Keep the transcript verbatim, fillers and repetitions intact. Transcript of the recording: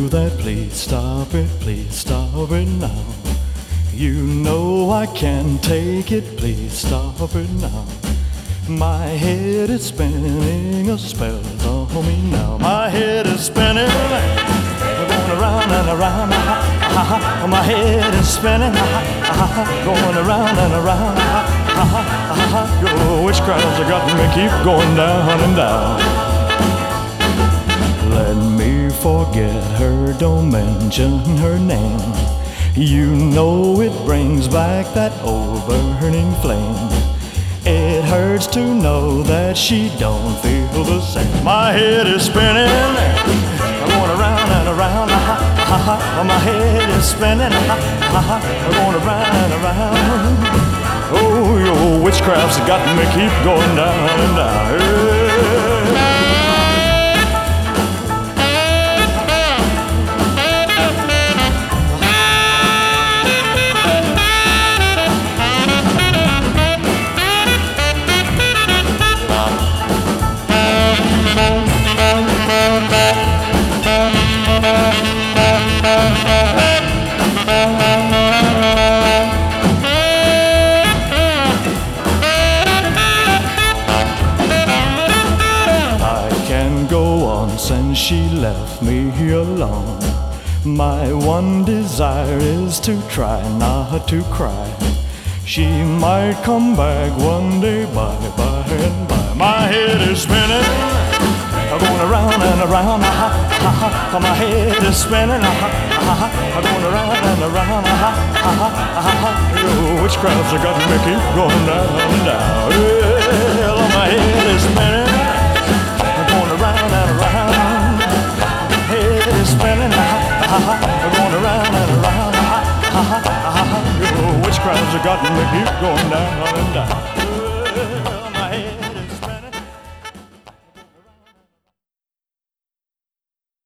do that, please stop it, please stop it now. You know I can't take it, please stop it now. My head is spinning a spell on me now. My head is spinning, going around and around. My head is spinning, going around and around. Your witchcraft's got me keep going down and down. Let me forget her, don't mention her name. You know it brings back that old burning flame. It hurts to know that she don't feel the same. My head is spinning, going around and around. My head is spinning, going around and around. Oh, your witchcraft's got me keep going down and down. Since she left me alone, my one desire is to try not to cry. She might come back one day, by, by and by. My head is spinning, going around and around. My head is spinning, going around and around. Your witchcraft's got me keep going down and down. Well, my head is spinning, going around and around. Head is spinning, going around and around. Your witchcraft's got me keep going down and down.